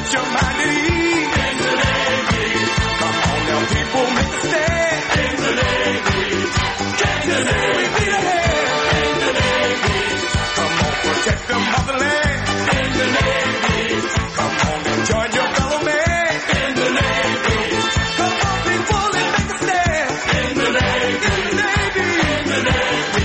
put your mind at ease. In the Navy. Come on now, people, make a stand. In the Navy. Can't you see we need a hand? In the Navy. Come on, protect the motherland. In the Navy. Come on and join your fellow man. In the Navy. Come on, people, and make a stand. In the Navy. In the Navy. In the Navy.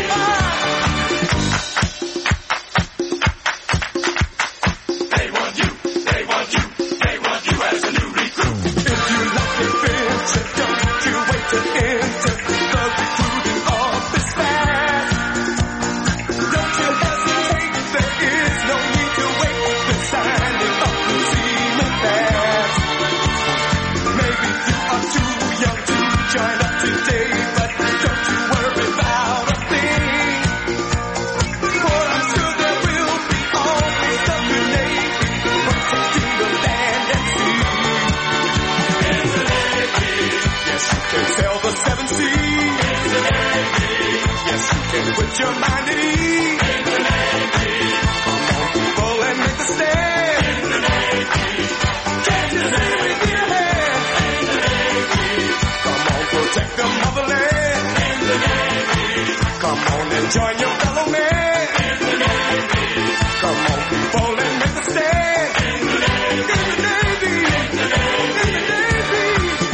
They want you. They want you. They want you as a new recruit. If you like adventure, don't you wait to enter the recruiting office fast. Don't you hesitate, there is no need to wait. The signing up will seem fast. Maybe you are too young to join up today, but don't you worry about a thing. For I'm sure there will be always of the Navy protecting the land and sea. In the Navy, yes you can sail the seven seas. In the Navy, yes you can put your mind at ease. In the Navy, come on people and make a stand. In the Navy, can't you see we need a hand? In the Navy, come on protect the motherland. In the Navy, come on and join your fellow man. In the Navy, come on people and make a stand. In the Navy, in the Navy, in the Navy, in the Navy.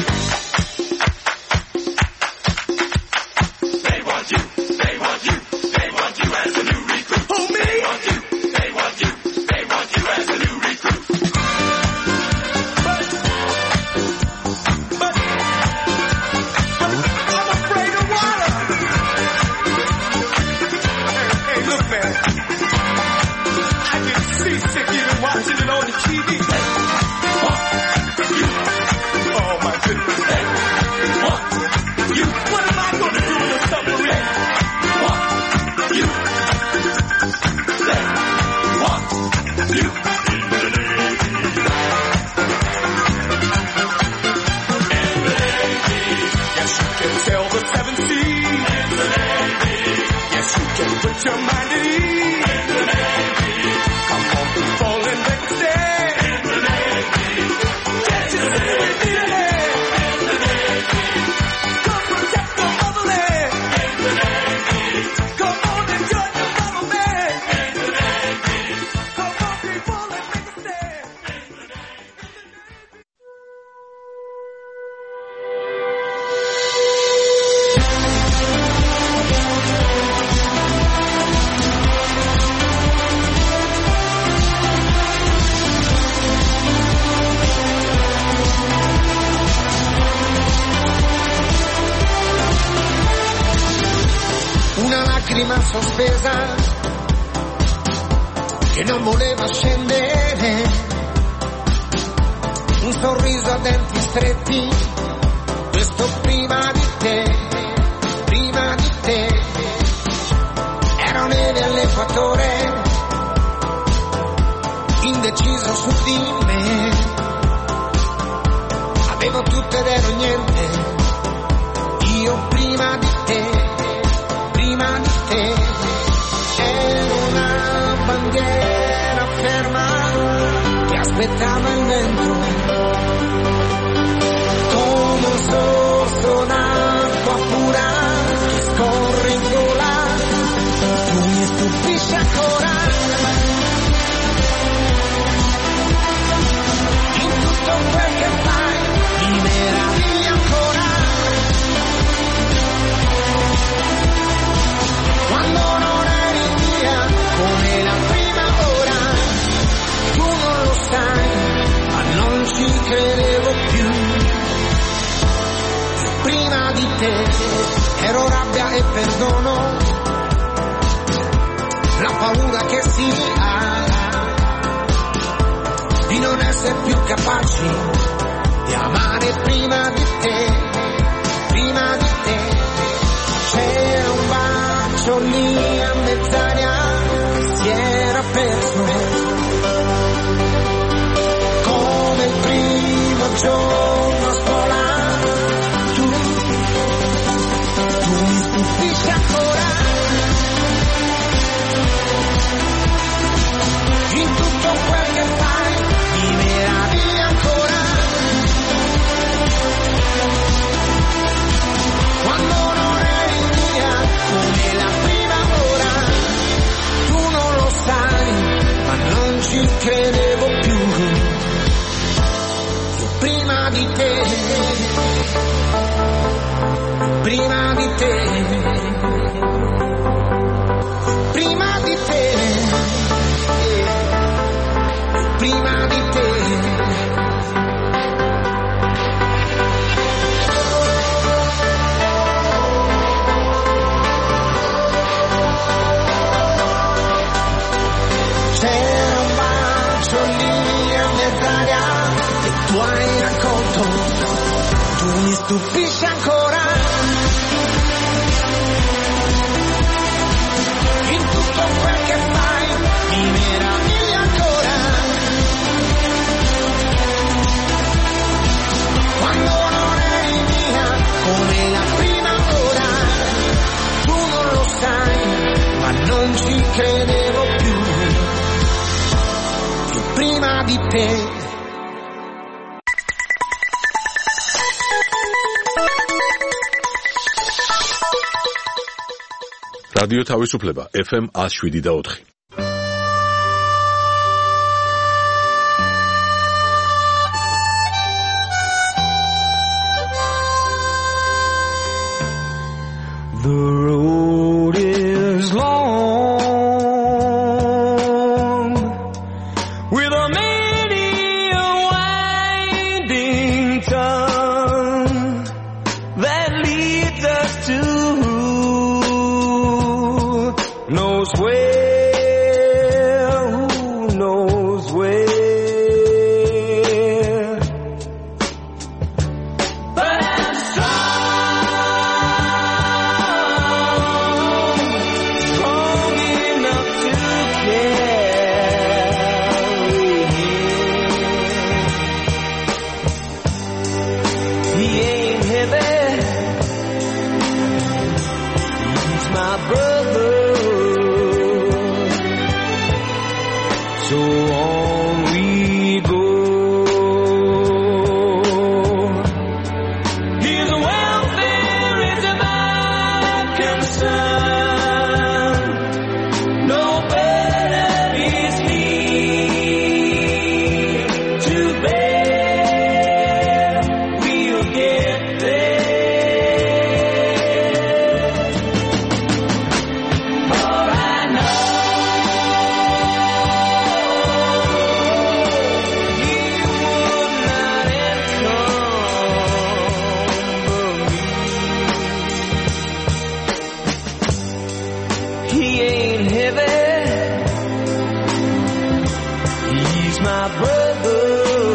They want you, they want you, they want you as a new recruit. Who, me? They want you, they want you, they want you as a new recruit. But I'm afraid of water. Hey, look, man. I get seasick even watching it on the TV. Oh, my goodness. You. What am I going to do in a submarine? You. You. Yes, you can sail the seven seas. In the Navy. Yes, you can put your mind at ease. In the Navy. Come on, people, and make a stand. In the Navy. Can't you see we need a hand? In the Navy. Come protect the motherland. In the Navy. Come on and join your fellow man. In the Navy. Come on, people, and make a stand. In the Navy. Una lacrima sospesa che non voleva scendere, un sorriso a denti stretti, questo prima di te, prima di te. Ero neve all'equatore, indeciso su di me, avevo tutto ed ero niente, io prima di te. Prima di te ero una bandiera ferma che aspettava il vento, come un sorso d'acqua pura che scorre in gola. Tu mi stupisci ancora in tutto quel che fai, mi meravigli ancora. Quando non eri via, come la prima ora, tu non lo sai, ma non ci credevo più. Prima di te ero rabbia e perdono, la paura che si ha di non essere più capaci di amare prima di te, prima di te. C'era un bacio lì a mezz'aria che si era perso, come il primo giorno a scuola. Tu mi stupisci ancora in tutto quel che fai, mi meravigli prima di te, prima di te, prima di te. C'era un bacio lì a mezz'aria e tu hai raccolto, tu mi stupisci ancora. In tutto quel che fai mi meraviglia ancora. Quando non eri mia come la prima ora, tu non lo sai, ma non ci credevo più prima di te. რადიო თავისუფლება FM 107.4. The road is long with a many a winding tongue that leads us to knows where, who knows where. But I'm strong enough to carry him. He ain't heavy, he's my brother. So on we go. His welfare is my concern. No burden is he to bear. We'll get there. For I know he ain't heavy, he's my brother.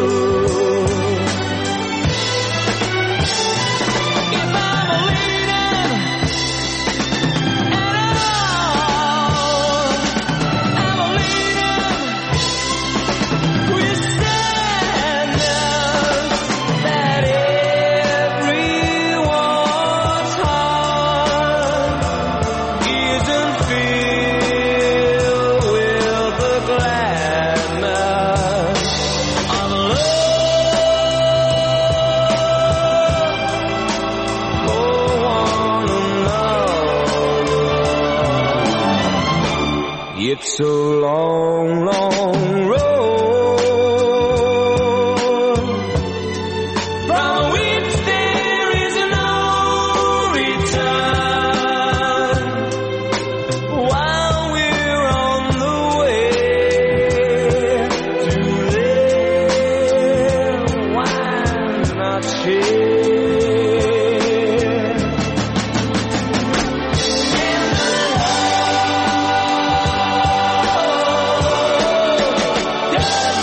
If I'm a leader at all, I'm a leader with sadness that everyone's heart isn't filled with the gladness of love for one another. It's a long, long road from which there is no return. While we're on the way to there, why not share? And the love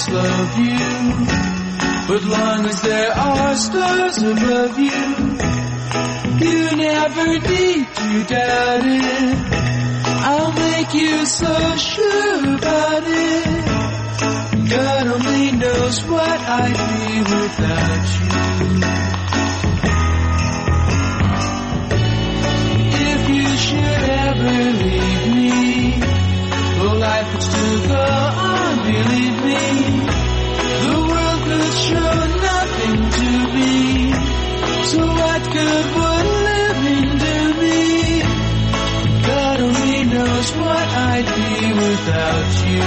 always love you, but long as there are stars above you, you never need to doubt it. I'll make you so sure about it. God only knows what I'd be without you. If you should ever leave me, well, life would still go on, believe me. The world could show nothing to me, so what good would living do me? God only knows what I'd be without you.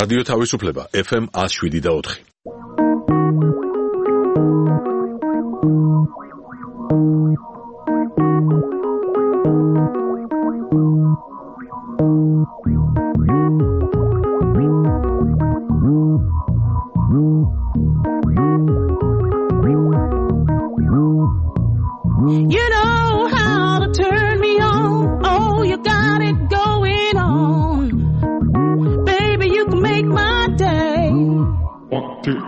რადიო თავისუფლება FM 107.4. You know how to turn me on. Oh, you got it going on. Baby, you can make my day. 1, 2.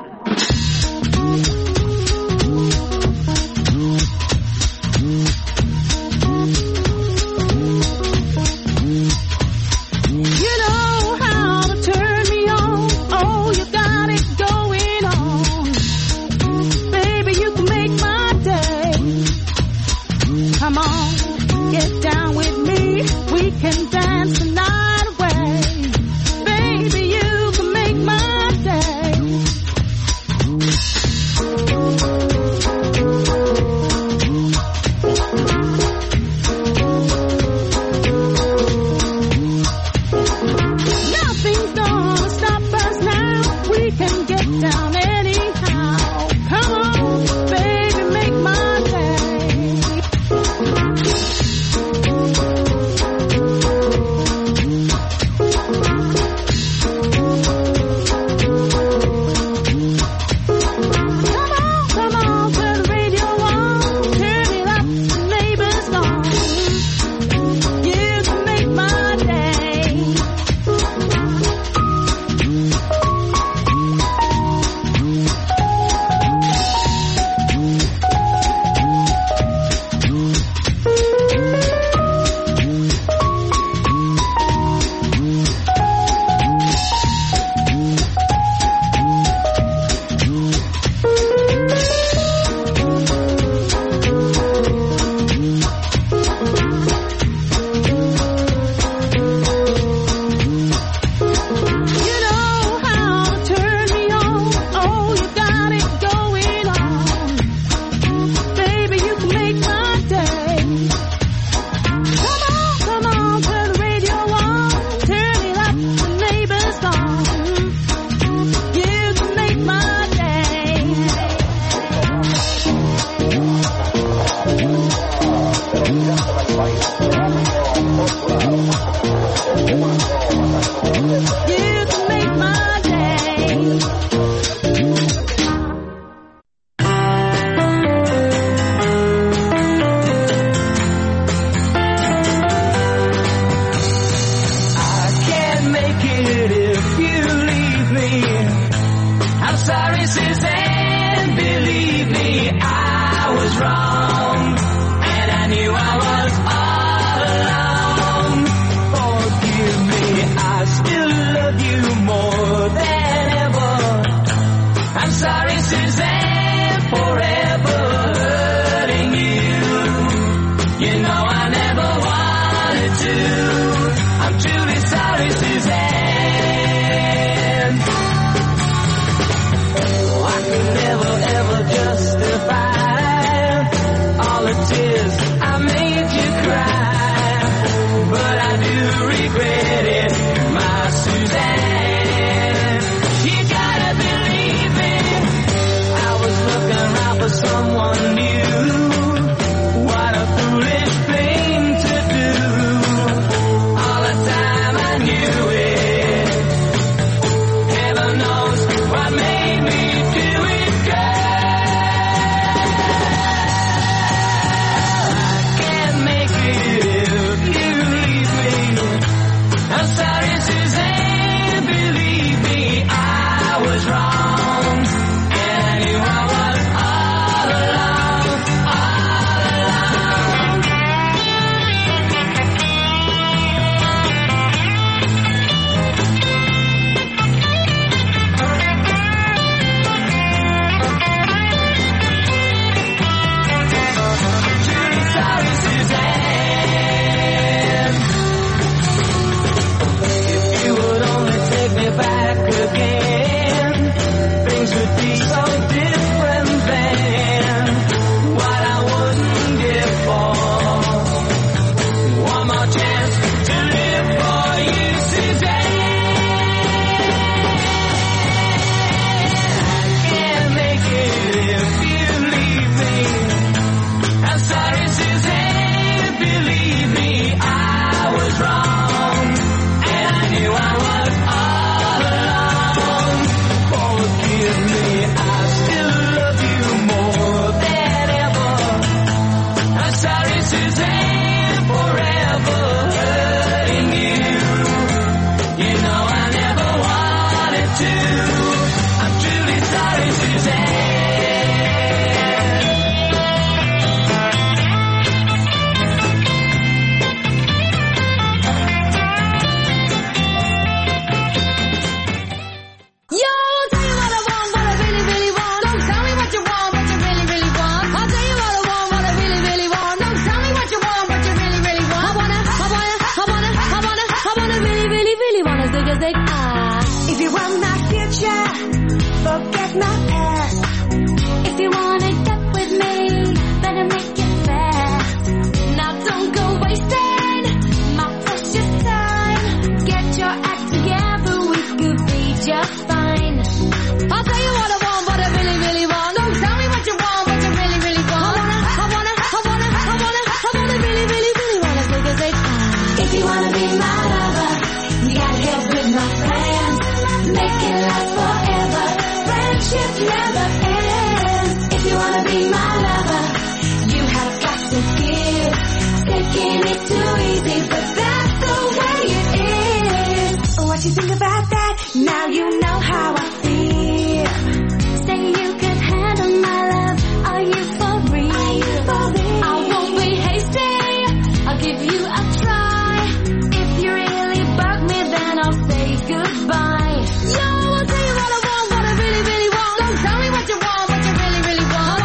You know how to turn me on. Oh, you got it going on. Baby, you can make my day. Come on, get down with me. We can dance the night away. Baby, you can make my day. I'm truly sorry, Suzanne. If you want my future, forget my past. If you wanna get with me, better make it fast. Now don't go wasting my precious time. Get your act together, we could be just fine. I'll tell you what I want, what I really, really want. Don't tell me what you want, what you really, really want. I wanna really, really, really wanna take a take. If you wanna be my lover, you gotta get with my friends. Make it last forever. Friendship never ends. If you wanna be my lover, you have got to give. Taking it too easy, but that's the way it is. What you think about that? Now you know how I feel. Say you could handle my love. Are you for real? I won't be hasty. I'll give you a try. If you really bug me, then I'll say goodbye. Yo, I'll tell you what I want, what I really, really want. Don't tell me what you want, what you really, really want.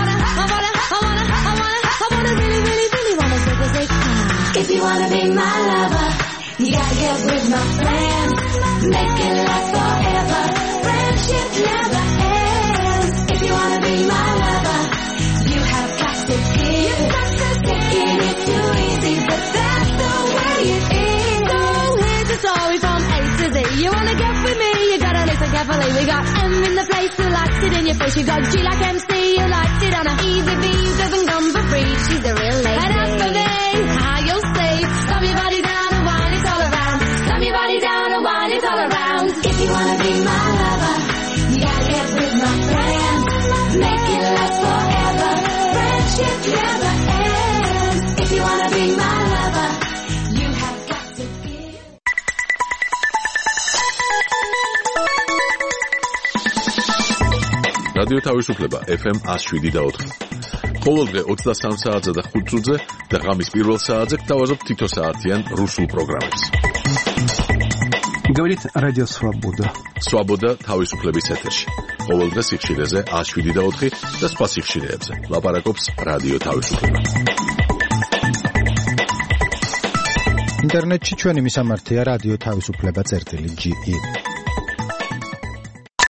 I wanna really, really, really wanna take a. If you wanna be my lover, you gotta get with my friends. Make it last forever. Friendship never ends. If you wanna be my lover, you have got to give. Taking it too easy, but that's the way it is. So here's the story from A to Z. You wanna get with me, you gotta listen carefully. We got M in the place who likes it in your face. You got G like MC, who likes it on a easy B, who doesn't come for free. She's a real lady. And as for me, how you'll see. Slam your body down and wine it all around. Slam your body down and wine it all around. If you wanna be my lover, you gotta get with my friends. Make it last forever. Friendship never ends. If you wanna be my lover, you have got to give. რადიო თავისუფლება FM 107.4. ყოველდღე 23 საათზე და 5 წუთზე და ღამის პირველ საათზე გთავაზობ თითო საათიან რუსულ პროგრამებს. Говорит Радио Свобода. Свобода თავისუფლების ეთერში. ყოველდღე სიხშირეზე 107.4 და სხვა სიხშირეებზე. ლაპარაკობს რადიო თავისუფლება. ინტერნეტში ჩვენი მისამართია რადიო თავისუფლება.ge